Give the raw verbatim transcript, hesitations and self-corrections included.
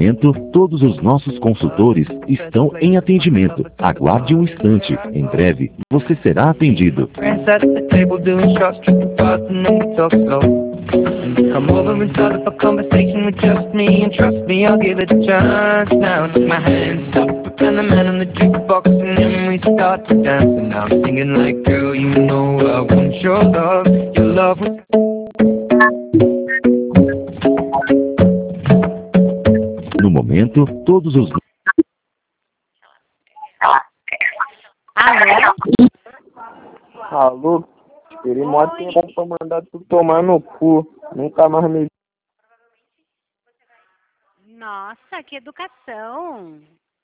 momento, todos os nossos consultores estão em atendimento. Aguarde um instante. Em breve, você será atendido. Come over and start up a conversation with just me, and trust me, I'll give it a chance. Now take my hand, stop, and the man on the jukebox, and then we start to dance. And now I'm singing like, girl, you know I want your love, your love was... No momento, todos os... Alô? Alô? Esperei mó tempo pra mandar tu tomar no cu. Nunca mais me... Nossa, que educação.